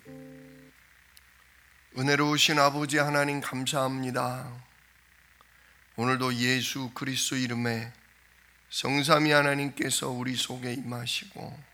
은혜로우신 아버지 하나님 감사합니다. 오늘도 예수 그리스도 이름에 성삼위 하나님께서 우리 속에 임하시고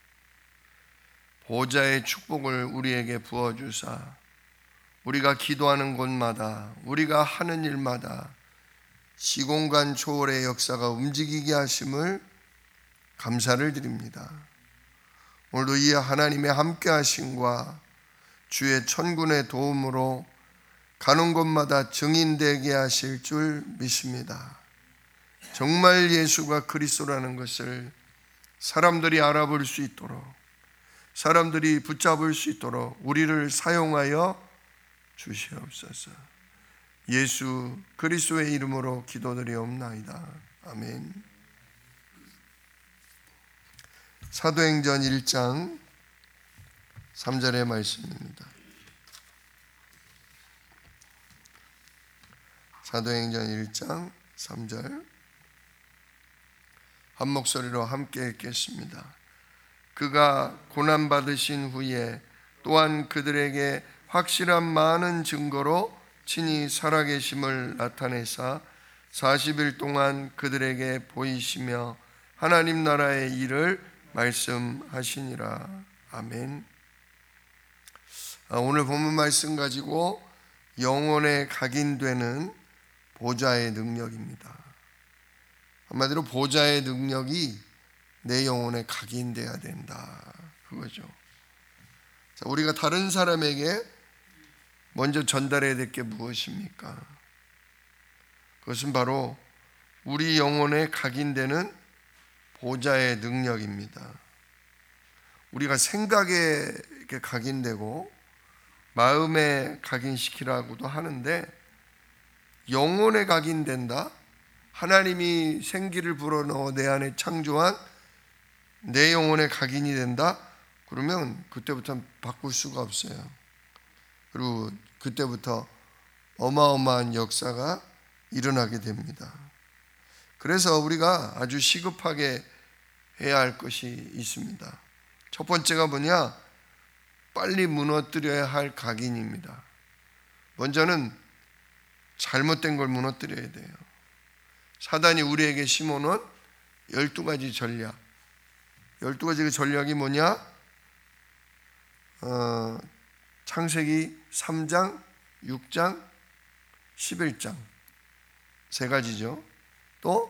보좌의 축복을 우리에게 부어주사 우리가 기도하는 곳마다 우리가 하는 일마다 시공간 초월의 역사가 움직이게 하심을 감사를 드립니다. 오늘도 이 하나님의 함께 하심과 주의 천군의 도움으로 가는 곳마다 증인되게 하실 줄 믿습니다. 정말 예수가 그리스도라는 것을 사람들이 알아볼 수 있도록, 사람들이 붙잡을 수 있도록 우리를 사용하여 주시옵소서. 예수 그리스도의 이름으로 기도드리옵나이다. 아멘. 사도행전 1장 3절의 말씀입니다. 사도행전 1장 3절 한 목소리로 함께 읽겠습니다. 그가 고난받으신 후에 또한 그들에게 확실한 많은 증거로 친히 살아계심을 나타내사 40일 동안 그들에게 보이시며 하나님 나라의 일을 말씀하시니라. 아멘. 오늘 본문 말씀 가지고 영혼에 각인되는 보좌의 능력입니다. 한마디로 보좌의 능력이 내 영혼에 각인돼야 된다, 그거죠. 자, 우리가 다른 사람에게 먼저 전달해야 될 게 무엇입니까? 그것은 바로 우리 영혼에 각인되는 보좌의 능력입니다. 우리가 생각에 이렇게 각인되고 마음에 각인시키라고도 하는데, 영혼에 각인된다? 하나님이 생기를 불어넣어 내 안에 창조한 내 영혼에 각인이 된다? 그러면 그때부터는 바꿀 수가 없어요. 그리고 그때부터 어마어마한 역사가 일어나게 됩니다. 그래서 우리가 아주 시급하게 해야 할 것이 있습니다. 첫 번째가 뭐냐? 빨리 무너뜨려야 할 각인입니다. 먼저는 잘못된 걸 무너뜨려야 돼요. 사단이 우리에게 심어놓은 12가지 전략. 12가지 전략이 뭐냐? 창세기 3장, 6장, 11장 세 가지죠. 또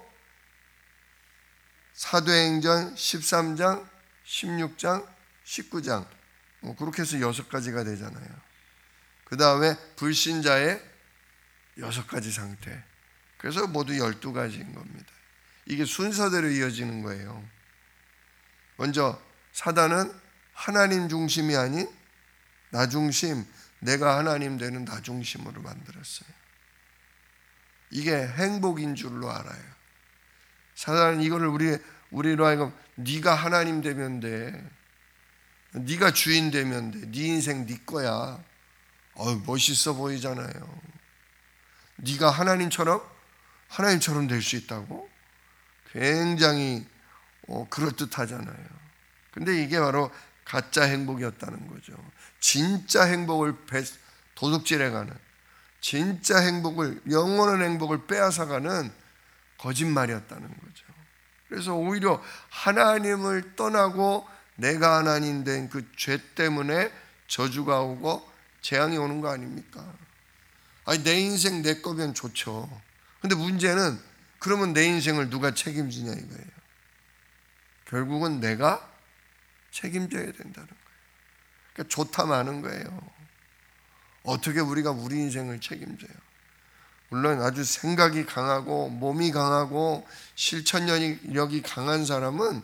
사도행전 13장, 16장, 19장 그렇게 해서 6가지가 되잖아요. 그 다음에 불신자의 6가지 상태. 그래서 모두 12가지인 겁니다. 이게 순서대로 이어지는 거예요. 먼저 사단은 하나님 중심이 아닌 나 중심, 내가 하나님 되는 나 중심으로 만들었어요. 이게 행복인 줄로 알아요. 사단은 이거를 우리로 하여금 네가 하나님 되면 돼, 네가 주인 되면 돼, 네 인생 네 거야. 멋있어 보이잖아요. 네가 하나님처럼 될 수 있다고? 굉장히 그럴듯하잖아요. 근데 이게 바로 가짜 행복이었다는 거죠. 진짜 행복을 도둑질해가는, 진짜 행복을, 영원한 행복을 빼앗아가는 거짓말이었다는 거죠. 그래서 오히려 하나님을 떠나고 내가 하나님 된 그 죄 때문에 저주가 오고 재앙이 오는 거 아닙니까? 아니, 내 인생 내 거면 좋죠. 근데 문제는 그러면 내 인생을 누가 책임지냐 이거예요. 결국은 내가 책임져야 된다는 거예요. 그러니까 좋다 마는 거예요. 어떻게 우리가 우리 인생을 책임져요? 물론 아주 생각이 강하고 몸이 강하고 실천력이 강한 사람은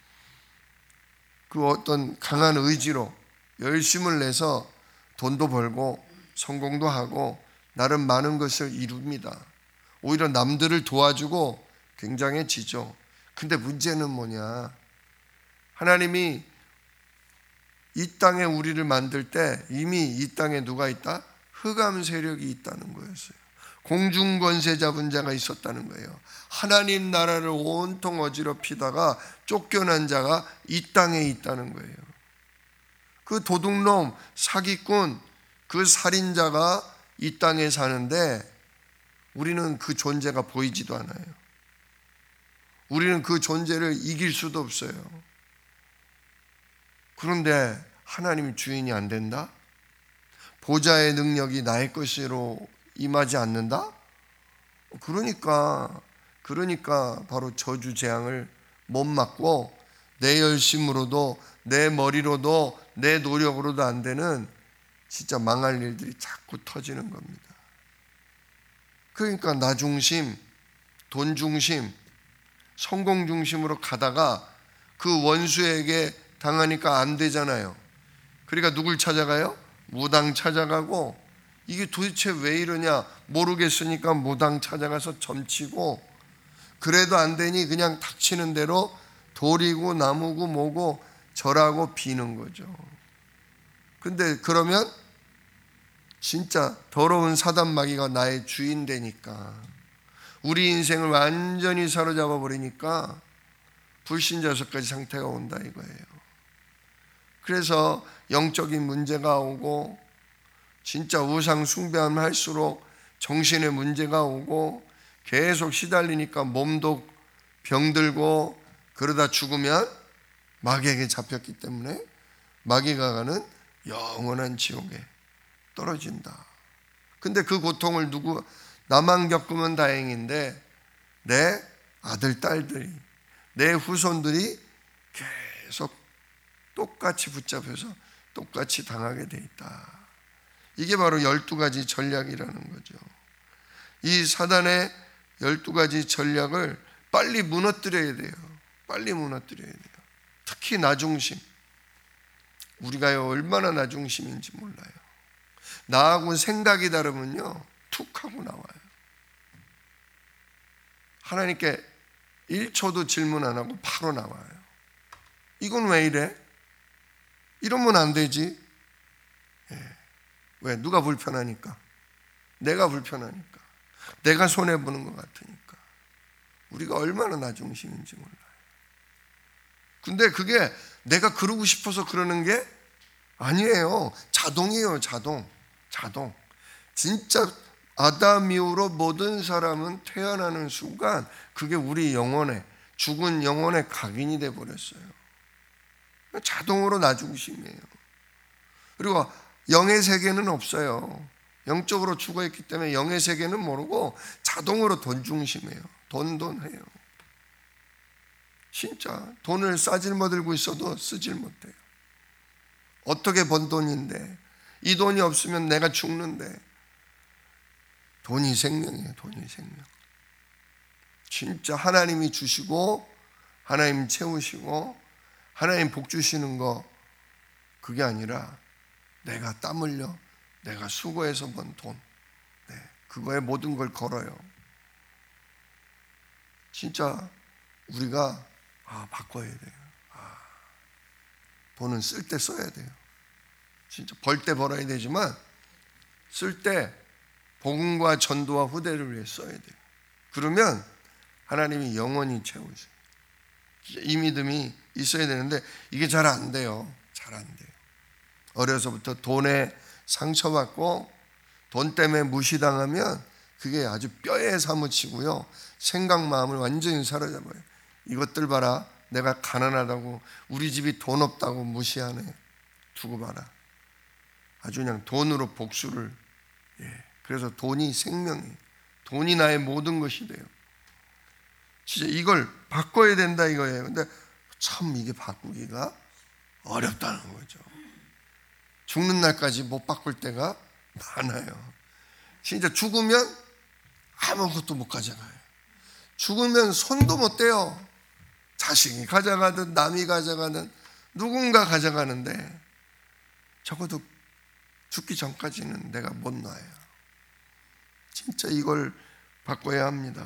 그 어떤 강한 의지로 열심을 내서 돈도 벌고 성공도 하고 나름 많은 것을 이룹니다. 오히려 남들을 도와주고 굉장해지죠. 근데 문제는 뭐냐? 하나님이 이 땅에 우리를 만들 때 이미 이 땅에 누가 있다? 흑암 세력이 있다는 거였어요. 공중 권세 잡은 자가 있었다는 거예요. 하나님 나라를 온통 어지럽히다가 쫓겨난 자가 이 땅에 있다는 거예요. 그 도둑놈, 사기꾼, 그 살인자가 이 땅에 사는데 우리는 그 존재가 보이지도 않아요. 우리는 그 존재를 이길 수도 없어요. 그런데 하나님이 주인이 안 된다? 보좌의 능력이 나의 것으로 임하지 않는다? 그러니까 바로 저주 재앙을 못 막고 내 열심으로도 내 머리로도 내 노력으로도 안 되는 진짜 망할 일들이 자꾸 터지는 겁니다. 그러니까 나 중심, 돈 중심, 성공 중심으로 가다가 그 원수에게 당하니까 안 되잖아요. 그러니까 누굴 찾아가요? 무당 찾아가고, 이게 도대체 왜 이러냐 모르겠으니까 무당 찾아가서 점치고, 그래도 안 되니 그냥 닥치는 대로 돌이고 나무고 뭐고 절하고 비는 거죠. 근데 그러면 진짜 더러운 사단 마귀가 나의 주인 되니까, 우리 인생을 완전히 사로잡아 버리니까 불신자석까지 상태가 온다 이거예요. 그래서 영적인 문제가 오고, 진짜 우상 숭배하면 할수록 정신의 문제가 오고, 계속 시달리니까 몸도 병들고, 그러다 죽으면 마귀에게 잡혔기 때문에 마귀가 가는 영원한 지옥에 떨어진다. 근데 그 고통을 나만 겪으면 다행인데 내 아들, 딸들이, 내 후손들이 계속 똑같이 붙잡혀서 똑같이 당하게 돼 있다. 이게 바로 12가지 전략이라는 거죠. 이 사단의 12가지 전략을 빨리 무너뜨려야 돼요. 빨리 무너뜨려야 돼요. 특히 나 중심. 우리가 얼마나 나 중심인지 몰라요. 나하고 생각이 다르면요, 툭 하고 나와요. 하나님께 1초도 질문 안 하고 바로 나와요. 이건 왜 이래? 이러면 안 되지. 왜? 누가 불편하니까. 내가 불편하니까. 내가 손해보는 것 같으니까. 우리가 얼마나 나 중심인지 몰라요. 근데 그게 내가 그러고 싶어서 그러는 게 아니에요. 자동이에요. 자동. 진짜 아담 이후로 모든 사람은 태어나는 순간 그게 우리 영혼에, 죽은 영혼의 각인이 돼버렸어요. 자동으로 나 중심이에요. 그리고 영의 세계는 없어요. 영적으로 죽어있기 때문에 영의 세계는 모르고 자동으로 돈 중심이에요. 돈 해요. 진짜 돈을 싸질못 들고 있어도 쓰질 못해요. 어떻게 번 돈인데, 이 돈이 없으면 내가 죽는데. 돈이 생명이에요. 돈이 생명. 진짜 하나님이 주시고 하나님 채우시고 하나님 복 주시는 거, 그게 아니라 내가 땀 흘려 내가 수고해서 번 돈, 그거에 모든 걸 걸어요. 진짜 우리가 바꿔야 돼요. 돈은 쓸 때 써야 돼요. 진짜 벌 때 벌어야 되지만 쓸 때 복음과 전도와 후대를 위해 써야 돼요. 그러면 하나님이 영원히 채우셔요. 이 믿음이 있어야 되는데 이게 잘 안 돼요. 잘 안 돼요. 어려서부터 돈에 상처받고 돈 때문에 무시당하면 그게 아주 뼈에 사무치고요, 생각 마음을 완전히 사로잡아요. 이것들 봐라, 내가 가난하다고, 우리 집이 돈 없다고 무시하네. 두고 봐라. 아주 그냥 돈으로 복수를. 그래서 돈이 생명이에요. 돈이 나의 모든 것이 돼요. 진짜 이걸 바꿔야 된다 이거예요. 근데 참 이게 바꾸기가 어렵다는 거죠. 죽는 날까지 못 바꿀 때가 많아요. 진짜 죽으면 아무것도 못 가져가요. 죽으면 손도 못 대요. 자식이 가져가든 남이 가져가든 누군가 가져가는데 적어도 죽기 전까지는 내가 못 놔요. 진짜 이걸 바꿔야 합니다.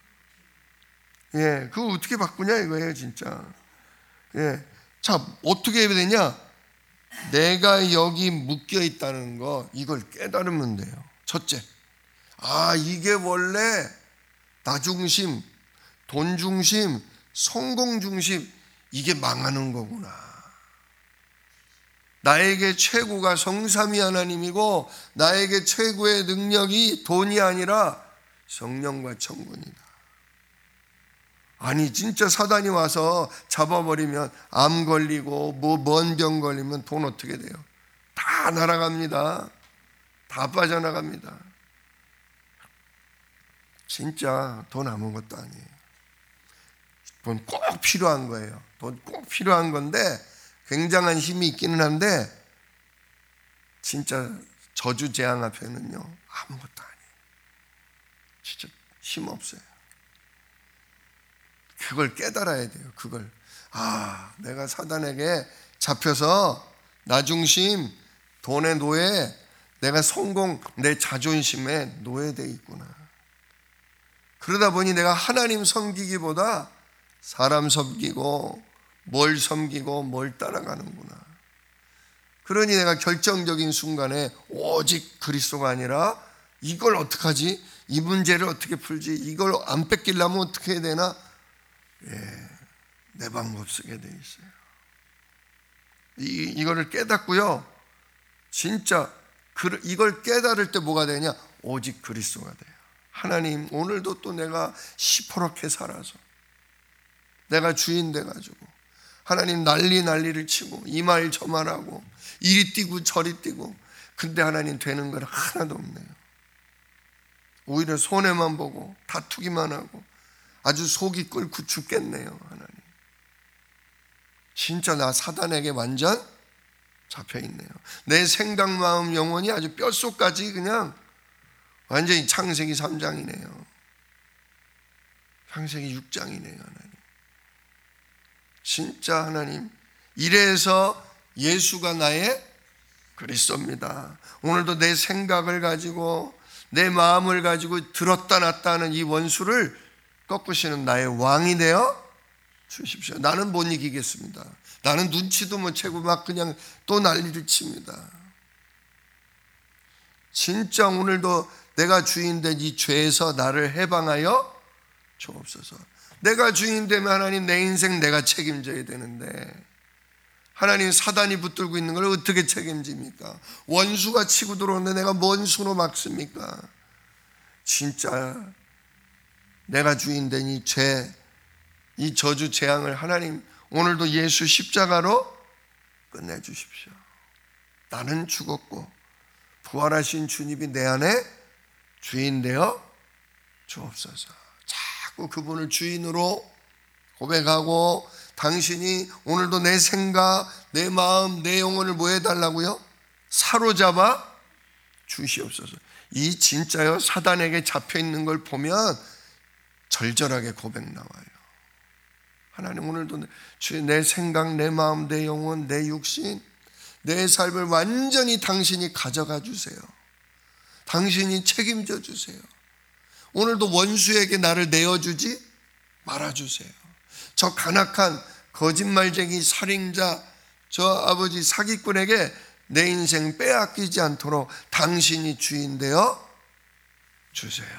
그거 어떻게 바꾸냐 이거예요, 진짜. 자, 어떻게 해야 되냐? 내가 여기 묶여 있다는 거, 이걸 깨달으면 돼요. 첫째, 이게 원래 나 중심, 돈 중심, 성공 중심, 이게 망하는 거구나. 나에게 최고가 성삼위 하나님이고 나에게 최고의 능력이 돈이 아니라 성령과 천군이다. 아니 진짜 사단이 와서 잡아버리면 암 걸리고 먼 병 걸리면 돈 어떻게 돼요? 다 날아갑니다. 다 빠져나갑니다. 진짜 돈 아무것도 아니에요. 돈 꼭 필요한 거예요. 돈 꼭 필요한 건데 굉장한 힘이 있기는 한데 진짜 저주 재앙 앞에는요 아무것도 아니에요. 진짜 힘 없어요. 그걸 깨달아야 돼요. 그걸 내가 사단에게 잡혀서 나 중심, 돈의 노예, 내가 성공, 내 자존심에 노예되어 있구나. 그러다 보니 내가 하나님 섬기기보다 사람 섬기고 뭘 섬기고 뭘 따라가는구나. 그러니 내가 결정적인 순간에 오직 그리스도가 아니라 이걸 어떡하지? 이 문제를 어떻게 풀지? 이걸 안 뺏기려면 어떻게 해야 되나? 내 방법 쓰게 돼 있어요. 이거를 깨닫고요. 진짜 이걸 깨달을 때 뭐가 되냐? 오직 그리스도가 돼요. 하나님 오늘도 또 내가 시퍼렇게 살아서 내가 주인 돼가지고 하나님 난리를 치고 이 말 저 말하고 이리 뛰고 저리 뛰고 근데 하나님 되는 건 하나도 없네요. 오히려 손해만 보고 다투기만 하고 아주 속이 끓고 죽겠네요. 하나님 진짜 나 사단에게 완전 잡혀있네요. 내 생각 마음 영혼이 아주 뼛속까지 그냥 완전히 창세기 3장이네요. 창세기 6장이네요. 하나님 진짜 하나님 이래서 예수가 나의 그리스도입니다. 오늘도 내 생각을 가지고 내 마음을 가지고 들었다 놨다 하는 이 원수를 꺾으시는 나의 왕이 되어 주십시오. 나는 못 이기겠습니다. 나는 눈치도 못 채고 막 그냥 또 난리를 칩니다. 진짜 오늘도 내가 주인된 이 죄에서 나를 해방하여 주옵소서. 내가 주인 되면 하나님 내 인생 내가 책임져야 되는데 하나님 사단이 붙들고 있는 걸 어떻게 책임집니까? 원수가 치고 들어오는데 내가 뭔 수로 막습니까? 진짜 내가 주인된 이 죄, 이 저주 재앙을 하나님 오늘도 예수 십자가로 끝내주십시오. 나는 죽었고 부활하신 주님이 내 안에 주인 되어 주옵소서. 자꾸 그분을 주인으로 고백하고 당신이 오늘도 내 생각, 내 마음, 내 영혼을 뭐 해달라고요? 사로잡아 주시옵소서. 이 진짜요 사단에게 잡혀있는 걸 보면 절절하게 고백 나와요. 하나님 오늘도 내 생각, 내 마음, 내 영혼, 내 육신, 내 삶을 완전히 당신이 가져가 주세요. 당신이 책임져 주세요. 오늘도 원수에게 나를 내어주지 말아주세요. 저 간악한 거짓말쟁이 살인자 저 아버지 사기꾼에게 내 인생 빼앗기지 않도록 당신이 주인 되어 주세요.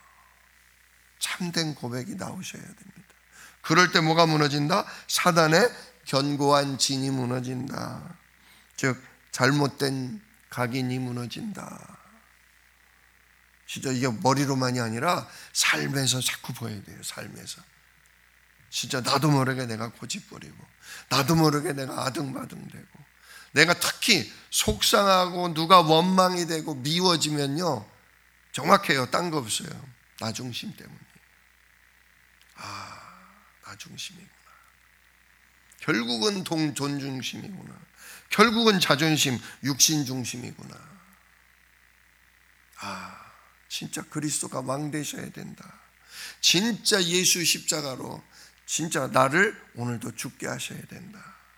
참된 고백이 나오셔야 됩니다. 그럴 때 뭐가 무너진다? 사단의 견고한 진이 무너진다. 즉 잘못된 각인이 무너진다. 진짜 이게 머리로만이 아니라 삶에서 자꾸 보여야 돼요. 삶에서 진짜 나도 모르게 내가 고집부리고 나도 모르게 내가 아등바등되고 내가 특히 속상하고 누가 원망이 되고 미워지면요 정확해요. 딴 거 없어요. 나 중심 때문이에요. 나 중심이구나. 결국은 존중심이구나. 결국은 자존심, 육신 중심이구나. 진짜 그리스도가 왕 되셔야 된다. 진짜 예수 십자가로 진짜 나를 오늘도 죽게 하셔야 된다.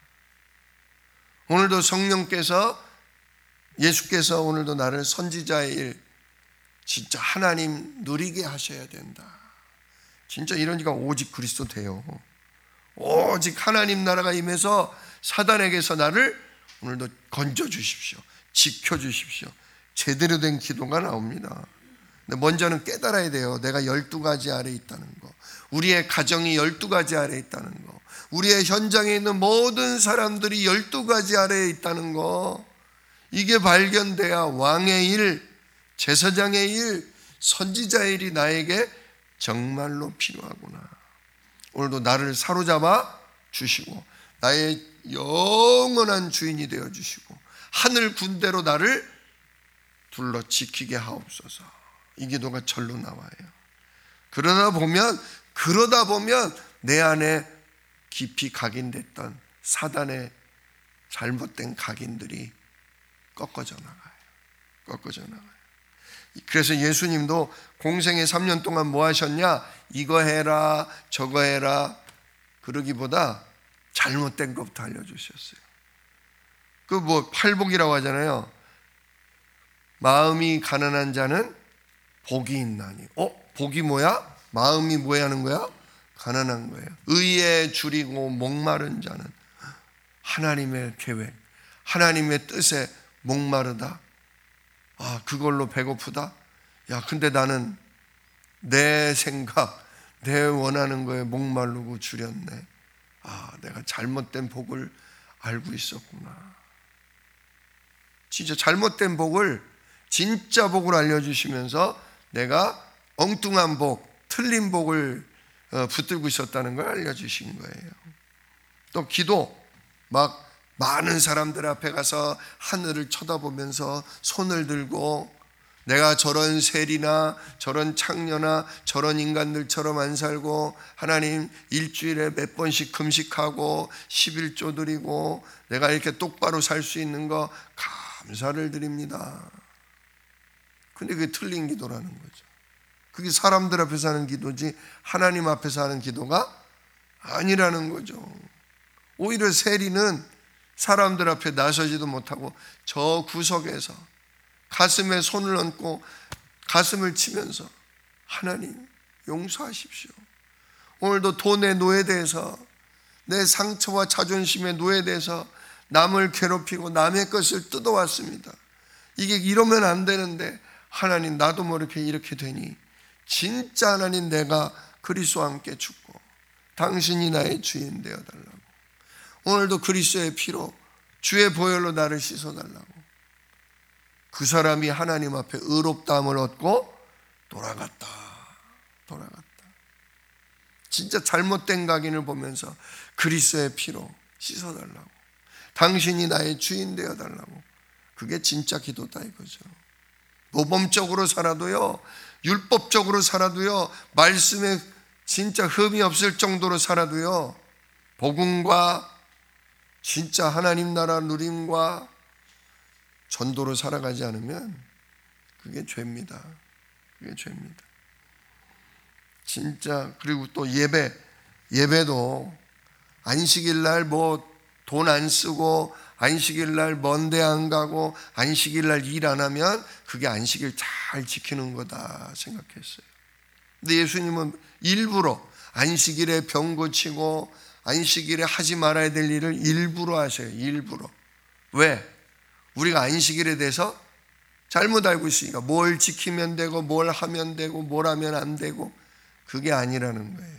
오늘도 성령께서 예수께서 오늘도 나를 선지자의 일 진짜 하나님 누리게 하셔야 된다. 진짜 이러니까 오직 그리스도 돼요. 오직 하나님 나라가 임해서 사단에게서 나를 오늘도 건져 주십시오. 지켜 주십시오. 제대로 된 기도가 나옵니다. 근데 먼저는 깨달아야 돼요. 내가 12가지 아래에 있다는 거. 우리의 가정이 12가지 아래에 있다는 거. 우리의 현장에 있는 모든 사람들이 12가지 아래에 있다는 거. 이게 발견돼야 왕의 일, 제사장의 일, 선지자의 일이 나에게 정말로 필요하구나. 오늘도 나를 사로잡아 주시고 나의 영원한 주인이 되어 주시고 하늘 군대로 나를 둘러 지키게 하옵소서. 이 기도가 절로 나와요. 그러다 보면 내 안에 깊이 각인됐던 사단의 잘못된 각인들이 꺾어져 나가요. 그래서 예수님도 공생애 3년 동안 뭐 하셨냐? 이거 해라 저거 해라 그러기보다 잘못된 것부터 알려주셨어요. 그 뭐 팔복이라고 하잖아요. 마음이 가난한 자는 복이 있나니. 복이 뭐야? 마음이 뭐 하는 거야? 가난한 거예요. 의에 줄이고 목마른 자는 하나님의 계획, 하나님의 뜻에 목마르다. 그걸로 배고프다. 근데 나는 내 생각, 내 원하는 거에 목마르고 줄였네. 내가 잘못된 복을 알고 있었구나. 진짜 잘못된 복을, 진짜 복을 알려주시면서 내가 엉뚱한 복, 틀린 복을 붙들고 있었다는 걸 알려주신 거예요. 또 기도, 막 많은 사람들 앞에 가서 하늘을 쳐다보면서 손을 들고 내가 저런 세리나 저런 창녀나 저런 인간들처럼 안 살고 하나님 일주일에 몇 번씩 금식하고 11조 드리고 내가 이렇게 똑바로 살 수 있는 거 감사를 드립니다. 근데 그게 틀린 기도라는 거죠. 그게 사람들 앞에서 하는 기도지 하나님 앞에서 하는 기도가 아니라는 거죠. 오히려 세리는 사람들 앞에 나서지도 못하고 저 구석에서 가슴에 손을 얹고 가슴을 치면서 하나님 용서하십시오. 오늘도 돈의 노예돼서 내 상처와 자존심의 노예돼서 남을 괴롭히고 남의 것을 뜯어왔습니다. 이게 이러면 안 되는데 하나님 나도 모르게 이렇게 되니 진짜 하나님 내가 그리스도와 함께 죽고 당신이 나의 주인 되어달라고. 오늘도 그리스도의 피로 주의 보혈로 나를 씻어달라고. 그 사람이 하나님 앞에 의롭다함을 얻고 돌아갔다. 진짜 잘못된 각인을 보면서 그리스도의 피로 씻어달라고. 당신이 나의 주인 되어달라고. 그게 진짜 기도다 이거죠. 모범적으로 살아도요, 율법적으로 살아도요, 말씀에 진짜 흠이 없을 정도로 살아도요, 복음과 진짜 하나님 나라 누림과 전도로 살아가지 않으면 그게 죄입니다. 그게 죄입니다. 진짜. 그리고 또 예배도 안식일 날 뭐 돈 안 쓰고 안식일 날 먼데 안 가고 안식일 날 일 안 하면 그게 안식일 잘 지키는 거다 생각했어요. 근데 예수님은 일부러 안식일에 병 고치고 안식일에 하지 말아야 될 일을 일부러 하셔요. 일부러. 왜? 우리가 안식일에 대해서 잘못 알고 있으니까 뭘 지키면 되고 뭘 하면 되고 뭘 하면 안 되고 그게 아니라는 거예요.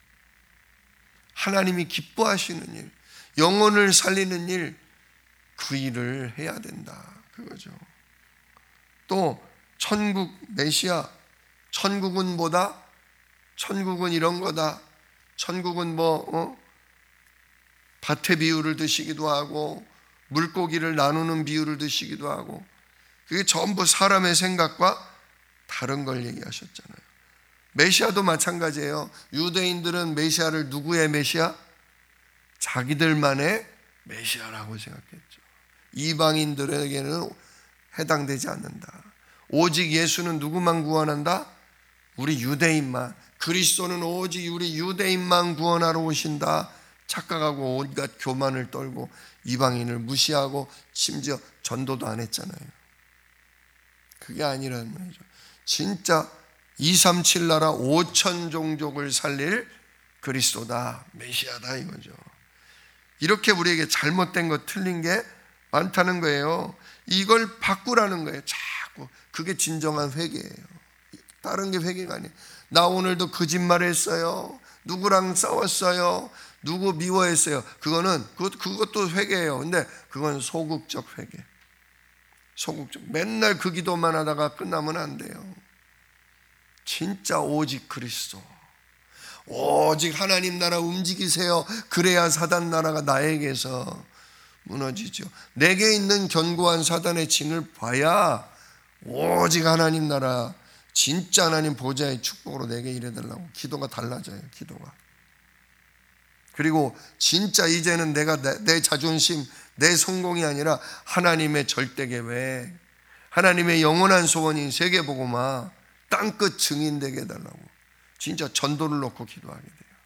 하나님이 기뻐하시는 일, 영혼을 살리는 일, 그 일을 해야 된다 그거죠. 또 천국 메시아, 천국은 뭐다? 천국은 이런 거다. 천국은 밭의 비유를 드시기도 하고 물고기를 나누는 비유를 드시기도 하고 그게 전부 사람의 생각과 다른 걸 얘기하셨잖아요. 메시아도 마찬가지예요. 유대인들은 메시아를 누구의 메시아? 자기들만의 메시아라고 생각했죠. 이방인들에게는 해당되지 않는다. 오직 예수는 누구만 구원한다? 우리 유대인만. 그리스도는 오직 우리 유대인만 구원하러 오신다 착각하고 온갖 교만을 떨고 이방인을 무시하고 심지어 전도도 안 했잖아요. 그게 아니라는 말이죠. 진짜 237 나라 5천 종족을 살릴 그리스도다, 메시아다 이거죠. 이렇게 우리에게 잘못된 것, 틀린 게 많다는 거예요. 이걸 바꾸라는 거예요. 자꾸. 그게 진정한 회개예요. 다른 게 회개가 아니에요. 나 오늘도 거짓말했어요. 누구랑 싸웠어요. 누구 미워했어요. 그것도 회개예요. 근데 그건 소극적 회개. 소극적. 맨날 그 기도만 하다가 끝나면 안 돼요. 진짜 오직 그리스도. 오직 하나님 나라 움직이세요. 그래야 사단 나라가 나에게서 무너지죠. 내게 있는 견고한 사단의 징을 봐야 오직 하나님 나라, 진짜 하나님 보좌의 축복으로 내게 이래달라고 기도가 달라져요. 기도가. 그리고 진짜 이제는 내가 내 자존심, 내 성공이 아니라 하나님의 절대 계획, 하나님의 영원한 소원인 세계복음화 땅끝 증인되게 해달라고 진짜 전도를 놓고 기도하게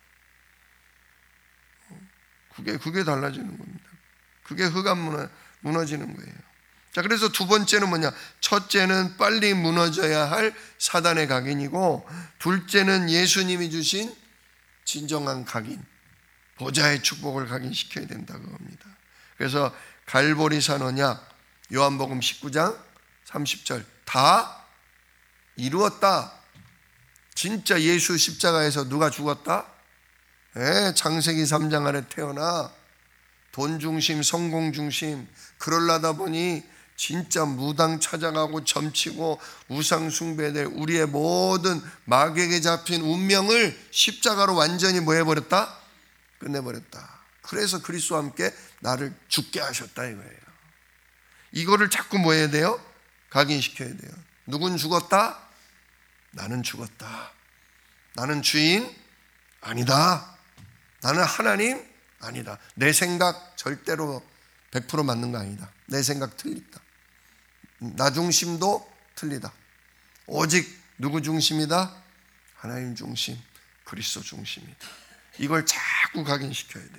돼요. 그게 달라지는 겁니다. 그게 흑암 무너지는 거예요. 자, 그래서 두 번째는 뭐냐? 첫째는 빨리 무너져야 할 사단의 각인이고, 둘째는 예수님이 주신 진정한 각인, 보좌의 축복을 각인시켜야 된다 그겁니다. 그래서 갈보리산 언약, 요한복음 19장 30절 다 이루었다. 진짜 예수 십자가에서 누가 죽었다? 창세기 3장 안에 태어나 돈 중심, 성공 중심, 그러려다 보니 진짜 무당 찾아가고 점치고 우상 숭배될 우리의 모든 마귀에게 잡힌 운명을 십자가로 완전히 뭐 해버렸다? 끝내버렸다. 그래서 그리스도와 함께 나를 죽게 하셨다 이거예요. 이거를 자꾸 뭐 해야 돼요? 각인시켜야 돼요. 누군 죽었다? 나는 죽었다. 나는 주인 아니다. 나는 하나님 아니다. 내 생각 절대로 100% 맞는 거 아니다. 내 생각 틀리다. 나 중심도 틀리다. 오직 누구 중심이다? 하나님 중심, 그리스도 중심이다. 이걸 자꾸 각인시켜야 돼요.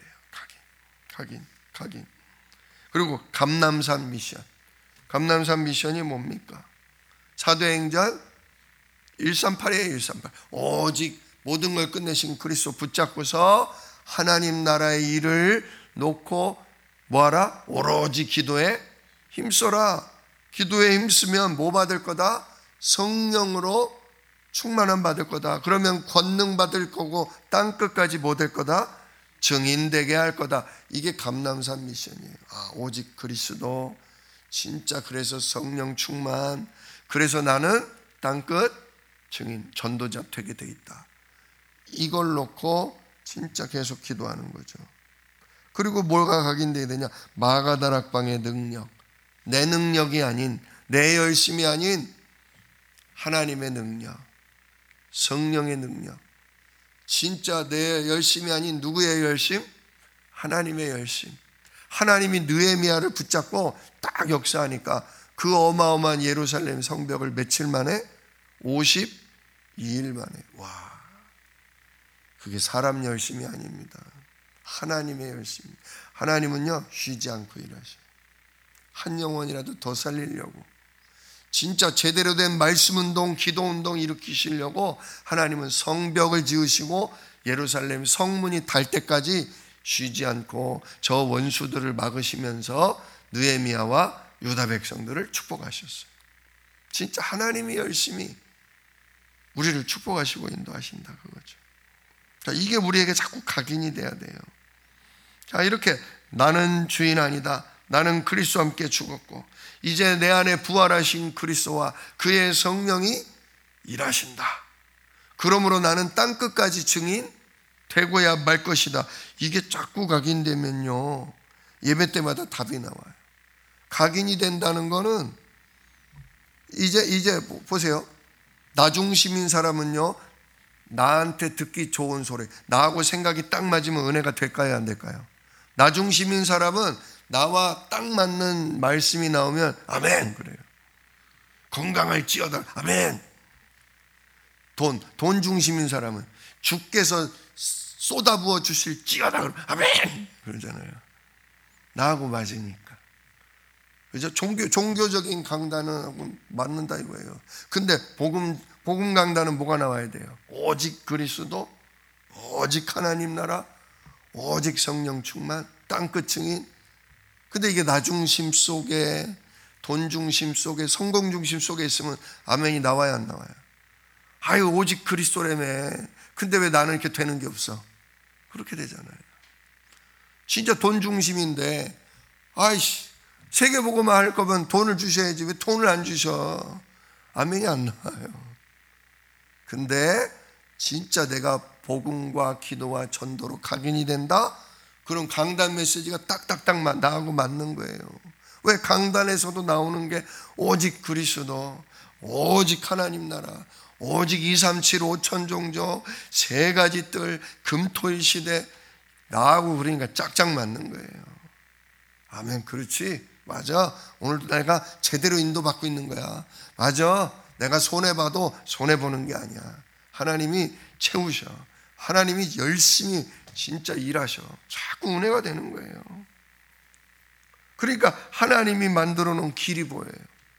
각인. 그리고 감람산 미션. 감람산 미션이 뭡니까? 사도행전 138이에요. 138. 오직 모든 걸 끝내신 그리스도 붙잡고서 하나님 나라의 일을 놓고 뭐하라? 오로지 기도에 힘써라. 기도에 힘쓰면 뭐 받을 거다? 성령으로 충만함 받을 거다. 그러면 권능 받을 거고 땅끝까지 뭐 될 거다? 증인되게 할 거다. 이게 감람산 미션이에요. 오직 그리스도. 진짜 그래서 성령 충만. 그래서 나는 땅끝 증인, 전도자 되게 돼 있다. 이걸 놓고 진짜 계속 기도하는 거죠. 그리고 뭐가 각인되어야 되냐? 마가다락방의 능력. 내 능력이 아닌, 내 열심이 아닌 하나님의 능력, 성령의 능력. 진짜 내 열심이 아닌 누구의 열심? 하나님의 열심. 하나님이 느헤미야를 붙잡고 딱 역사하니까 그 어마어마한 예루살렘 성벽을 며칠 만에? 52일 만에. 와, 그게 사람 열심이 아닙니다. 하나님의 열심. 하나님은요 쉬지 않고 일하셔요. 한 영혼이라도 더 살리려고, 진짜 제대로 된 말씀운동, 기도운동 일으키시려고 하나님은 성벽을 지으시고 예루살렘 성문이 달 때까지 쉬지 않고 저 원수들을 막으시면서 느헤미야와 유다 백성들을 축복하셨어요. 진짜 하나님이 열심히 우리를 축복하시고 인도하신다 그거죠. 자, 이게 우리에게 자꾸 각인이 돼야 돼요. 자, 이렇게 나는 주인 아니다. 나는 그리스도와 함께 죽었고 이제 내 안에 부활하신 그리스도와 그의 성령이 일하신다. 그러므로 나는 땅끝까지 증인 되고야 말 것이다. 이게 자꾸 각인되면요 예배 때마다 답이 나와요. 각인이 된다는 거는 이제 보세요. 나 중심인 사람은요 나한테 듣기 좋은 소리, 나하고 생각이 딱 맞으면 은혜가 될까요 안 될까요? 나 중심인 사람은 나와 딱 맞는 말씀이 나오면 아멘 그래요. 건강할지어다 아멘. 돈 중심인 사람은 주께서 쏟아부어 주실지어다 그러면 아멘 그러잖아요. 나하고 맞으니까. 그죠? 종교적인 강단은 맞는다 이거예요. 근데 복음 강단은 뭐가 나와야 돼요? 오직 그리스도, 오직 하나님 나라, 오직 성령 충만, 땅끝 증인. 근데 이게 나 중심 속에, 돈 중심 속에, 성공 중심 속에 있으면 아멘이 나와야 안 나와요? 아유 오직 그리스도라며. 근데 왜 나는 이렇게 되는 게 없어? 그렇게 되잖아요. 진짜 돈 중심인데 아이씨 세계복음만 할 거면 돈을 주셔야지 왜 돈을 안 주셔? 아멘이 안 나와요. 근데 진짜 내가 복음과 기도와 전도로 각인이 된다? 그런 강단 메시지가 딱딱딱 나하고 맞는 거예요. 왜 강단에서도 나오는 게 오직 그리스도, 오직 하나님 나라, 오직 2, 3, 7, 5천 종족, 세 가지 뜰, 금토일 시대 나하고 그러니까 짝짝 맞는 거예요. 아멘. 그렇지. 맞아. 오늘도 내가 제대로 인도받고 있는 거야. 맞아. 내가 손해봐도 손해보는 게 아니야. 하나님이 채우셔. 하나님이 열심히 진짜 일하셔. 자꾸 은혜가 되는 거예요. 그러니까 하나님이 만들어 놓은 길이 보여요.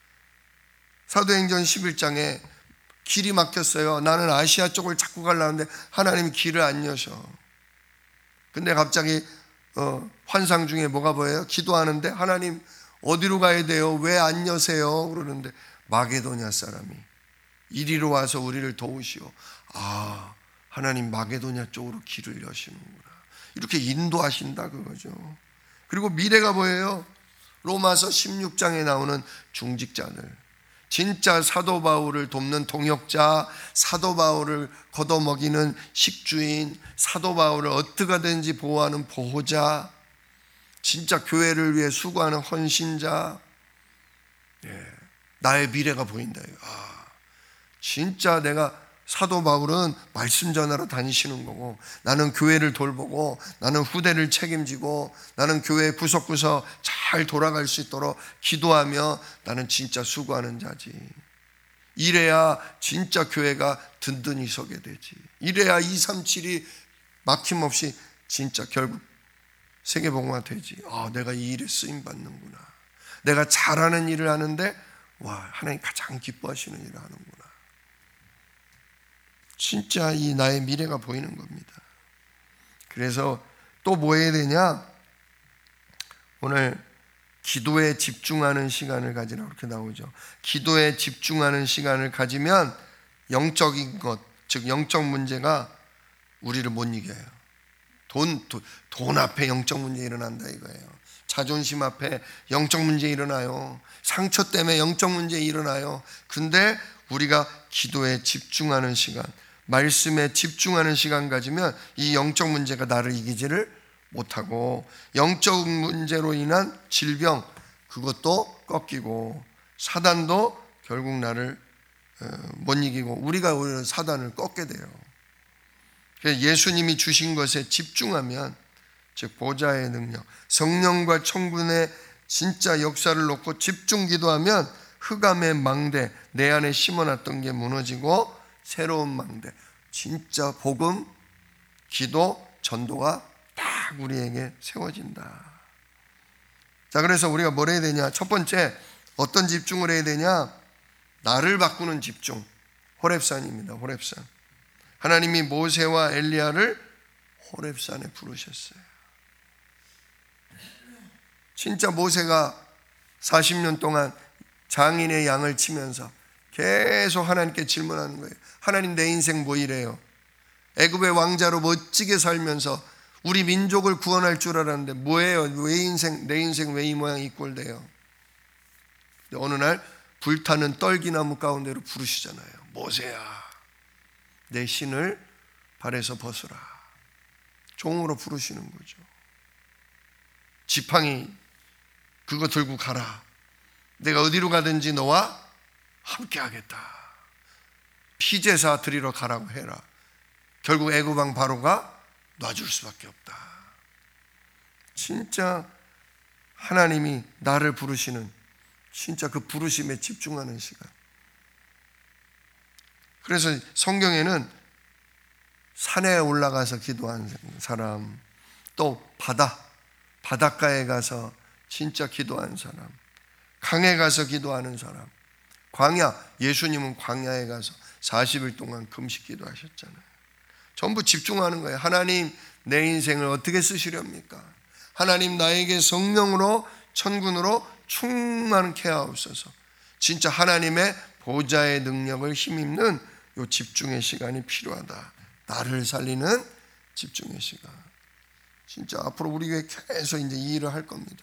사도행전 11장에 길이 막혔어요. 나는 아시아 쪽을 자꾸 가려는데 하나님이 길을 안 여셔. 근데 갑자기 환상 중에 뭐가 보여요? 기도하는데 하나님 어디로 가야 돼요? 왜 안 여세요? 그러는데 마게도냐 사람이 이리로 와서 우리를 도우시오. 아, 하나님 마게도냐 쪽으로 길을 여시는구나. 이렇게 인도하신다 그거죠. 그리고 미래가 보여요. 로마서 16장에 나오는 중직자들, 진짜 사도 바울을 돕는 동역자, 사도 바울을 걷어먹이는 식주인, 사도 바울을 어떻게 하든지 보호하는 보호자, 진짜 교회를 위해 수고하는 헌신자. 나의 미래가 보인다. 진짜 내가 사도 바울은 말씀 전하러 다니시는 거고, 나는 교회를 돌보고, 나는 후대를 책임지고, 나는 교회 구석구석 잘 돌아갈 수 있도록 기도하며 나는 진짜 수고하는 자지. 이래야 진짜 교회가 든든히 서게 되지. 이래야 2, 3, 7이 막힘없이 진짜 결국 세계복음화 되지. 내가 이 일에 쓰임 받는구나. 내가 잘하는 일을 하는데 와, 하나님 가장 기뻐하시는 일을 하는구나. 진짜 이 나의 미래가 보이는 겁니다. 그래서 또 뭐 해야 되냐? 오늘 기도에 집중하는 시간을 가지라 그렇게 나오죠. 기도에 집중하는 시간을 가지면 영적인 것, 즉 영적 문제가 우리를 못 이겨요. 돈 앞에 영적 문제 일어난다 이거예요. 자존심 앞에 영적 문제 일어나요. 상처 때문에 영적 문제 일어나요. 근데 우리가 기도에 집중하는 시간, 말씀에 집중하는 시간 가지면 이 영적 문제가 나를 이기지를 못하고, 영적 문제로 인한 질병 그것도 꺾이고, 사단도 결국 나를 못 이기고 우리가 오히려 사단을 꺾게 돼요. 예수님이 주신 것에 집중하면, 즉 보좌의 능력, 성령과 천군의 진짜 역사를 놓고 집중 기도하면 흑암의 망대, 내 안에 심어놨던 게 무너지고 새로운 망대, 진짜 복음, 기도, 전도가 딱 우리에게 세워진다. 자, 그래서 우리가 뭘 해야 되냐? 첫 번째, 어떤 집중을 해야 되냐? 나를 바꾸는 집중. 호렙산입니다. 호렙산. 하나님이 모세와 엘리야를 호렙산에 부르셨어요. 진짜 모세가 40년 동안 장인의 양을 치면서 계속 하나님께 질문하는 거예요. 하나님, 내 인생 뭐 이래요? 애굽의 왕자로 멋지게 살면서 우리 민족을 구원할 줄 알았는데 뭐예요? 내 인생 왜 이 모양 이 꼴 돼요? 어느 날 불타는 떨기나무 가운데로 부르시잖아요. 모세야, 내 신을 발에서 벗으라. 종으로 부르시는 거죠. 지팡이 그거 들고 가라. 내가 어디로 가든지 너와 함께 하겠다. 피제사 드리러 가라고 해라. 결국 애굽 왕 바로가 놔줄 수밖에 없다. 진짜 하나님이 나를 부르시는, 진짜 그 부르심에 집중하는 시간. 그래서 성경에는 산에 올라가서 기도한 사람, 또 바닷가에 가서 진짜 기도한 사람, 강에 가서 기도하는 사람, 광야, 예수님은 광야에 가서 40일 동안 금식 기도하셨잖아요. 전부 집중하는 거예요. 하나님, 내 인생을 어떻게 쓰시렵니까? 하나님, 나에게 성령으로 천군으로 충만케 하옵소서. 진짜 하나님의 보좌의 능력을 힘입는 요 집중의 시간이 필요하다. 나를 살리는 집중의 시간. 진짜 앞으로 우리 교회 계속 이제 이 일을 할 겁니다.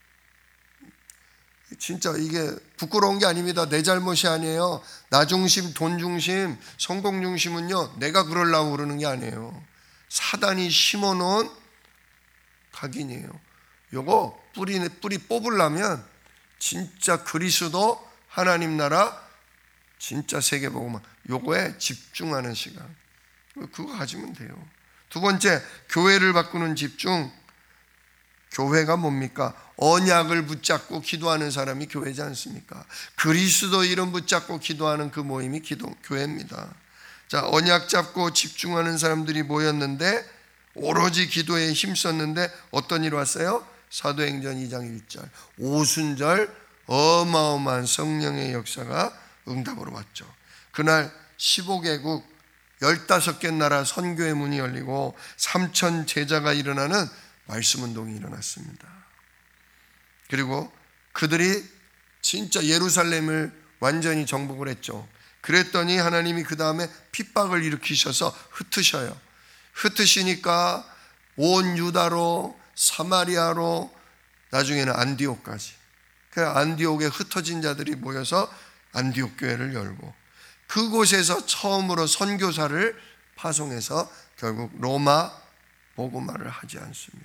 진짜 이게 부끄러운 게 아닙니다. 내 잘못이 아니에요. 나 중심, 돈 중심, 성공 중심은요, 내가 그러려고 그러는 게 아니에요. 사단이 심어놓은 각인이에요. 요거 뿌리 뽑으려면 진짜 그리스도 하나님 나라 진짜 세계복음화 요거에 집중하는 시간, 그거 가지면 돼요. 두 번째, 교회를 바꾸는 집중. 교회가 뭡니까? 언약을 붙잡고 기도하는 사람이 교회지 않습니까? 그리스도 이름 붙잡고 기도하는 그 모임이 교회입니다. 자, 언약 잡고 집중하는 사람들이 모였는데 오로지 기도에 힘썼는데 어떤 일이 왔어요? 사도행전 2장 1절 오순절 어마어마한 성령의 역사가 응답으로 왔죠. 그날 15개국 15개 나라 선교의 문이 열리고 3,000 제자가 일어나는 말씀운동이 일어났습니다. 그리고 그들이 진짜 예루살렘을 완전히 정복을 했죠. 그랬더니 하나님이 그 다음에 핍박을 일으키셔서 흩으셔요. 흩으시니까 온 유다로 사마리아로 나중에는 안디옥까지, 그 안디옥에 흩어진 자들이 모여서 안디옥 교회를 열고 그곳에서 처음으로 선교사를 파송해서 결국 로마 복음화를 하지 않습니까?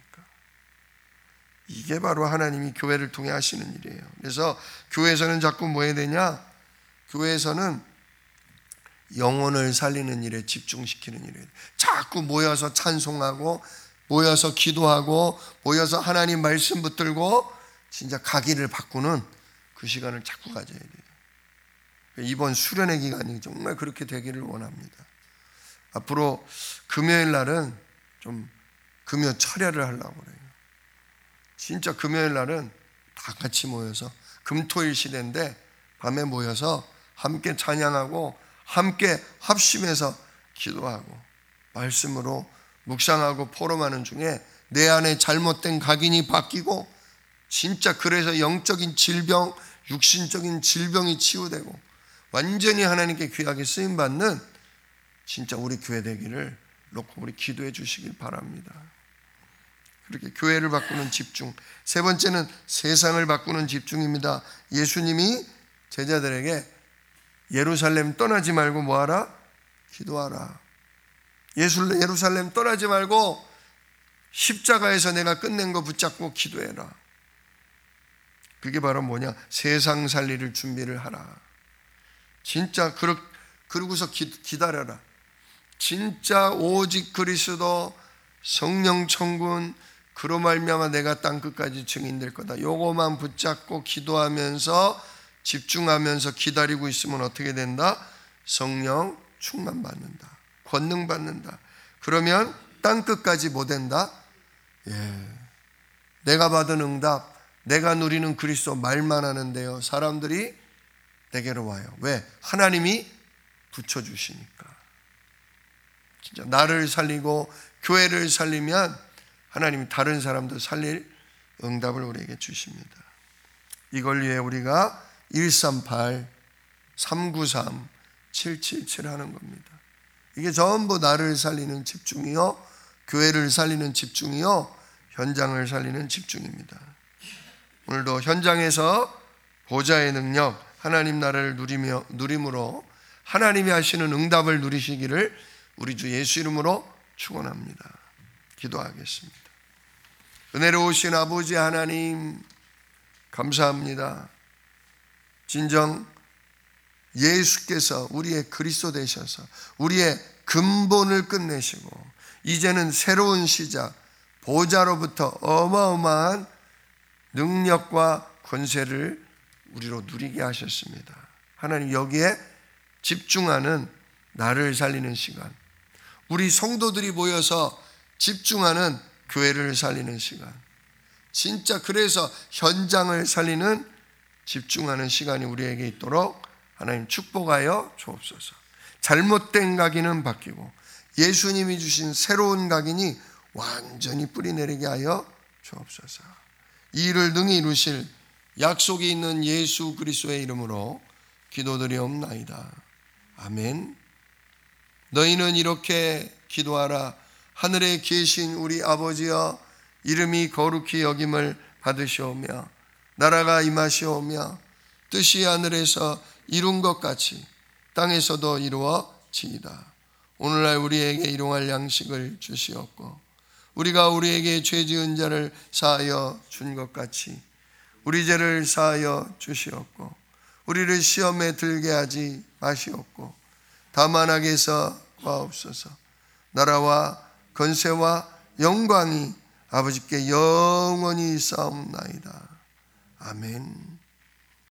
이게 바로 하나님이 교회를 통해 하시는 일이에요. 그래서 교회에서는 자꾸 뭐 해야 되냐? 교회에서는 영혼을 살리는 일에 집중시키는 일이에요. 자꾸 모여서 찬송하고 모여서 기도하고 모여서 하나님 말씀 붙들고 진짜 가기를 바꾸는 그 시간을 자꾸 가져야 돼요. 이번 수련의 기간이 정말 그렇게 되기를 원합니다. 앞으로 금요일 날은 좀 금요 철야를 하려고 그래요. 진짜 금요일 날은 다 같이 모여서 금토일 시대인데 밤에 모여서 함께 찬양하고 함께 합심해서 기도하고 말씀으로 묵상하고 포럼하는 중에 내 안에 잘못된 각인이 바뀌고 진짜 그래서 영적인 질병, 육신적인 질병이 치유되고 완전히 하나님께 귀하게 쓰임받는 진짜 우리 교회 되기를 놓고 우리 기도해 주시길 바랍니다. 그렇게 교회를 바꾸는 집중. 세 번째는 세상을 바꾸는 집중입니다. 예수님이 제자들에게 예루살렘 떠나지 말고 뭐하라? 기도하라. 예루살렘 떠나지 말고 십자가에서 내가 끝낸 거 붙잡고 기도해라. 그게 바로 뭐냐? 세상 살리를 준비를 하라. 진짜 그러고서 기다려라. 진짜 오직 그리스도 성령 천군 그로 말미암아 내가 땅 끝까지 증인될 거다. 요거만 붙잡고 기도하면서 집중하면서 기다리고 있으면 어떻게 된다? 성령 충만 받는다. 권능 받는다. 그러면 땅 끝까지 뭐 된다? 내가 받은 응답, 내가 누리는 그리스도 말만 하는데요, 사람들이 내게로 와요. 왜? 하나님이 붙여주시니까. 진짜 나를 살리고 교회를 살리면 하나님이 다른 사람도 살릴 응답을 우리에게 주십니다. 이걸 위해 우리가 138, 393, 777 하는 겁니다. 이게 전부 나를 살리는 집중이요, 교회를 살리는 집중이요, 현장을 살리는 집중입니다. 오늘도 현장에서 보좌의 능력, 하나님 나라를 누림으로 하나님이 하시는 응답을 누리시기를 우리 주 예수 이름으로 축원합니다. 기도하겠습니다. 은혜로우신 아버지 하나님, 감사합니다. 진정 예수께서 우리의 그리스도 되셔서 우리의 근본을 끝내시고 이제는 새로운 시작, 보좌로부터 어마어마한 능력과 권세를 우리로 누리게 하셨습니다. 하나님, 여기에 집중하는 나를 살리는 시간, 우리 성도들이 모여서 집중하는 교회를 살리는 시간, 진짜 그래서 현장을 살리는 집중하는 시간이 우리에게 있도록 하나님 축복하여 주옵소서. 잘못된 각인은 바뀌고 예수님이 주신 새로운 각인이 완전히 뿌리내리게 하여 주옵소서. 이 일을 능히 이루실 약속이 있는 예수 그리스도의 이름으로 기도드리옵나이다. 아멘. 너희는 이렇게 기도하라. 하늘에 계신 우리 아버지여, 이름이 거룩히 여김을 받으시오며 나라가 임하시오며 뜻이 하늘에서 이룬 것 같이 땅에서도 이루어지이다. 오늘날 우리에게 일용할 양식을 주시옵고 우리가 우리에게 죄 지은 자를 사하여 준 것 같이 우리 죄를 사하여 주시옵고 우리를 시험에 들게 하지 마시옵고 다만 악에서 구하옵소서. 나라와 권세와 영광이 아버지께 영원히 있사옵나이다. 아멘.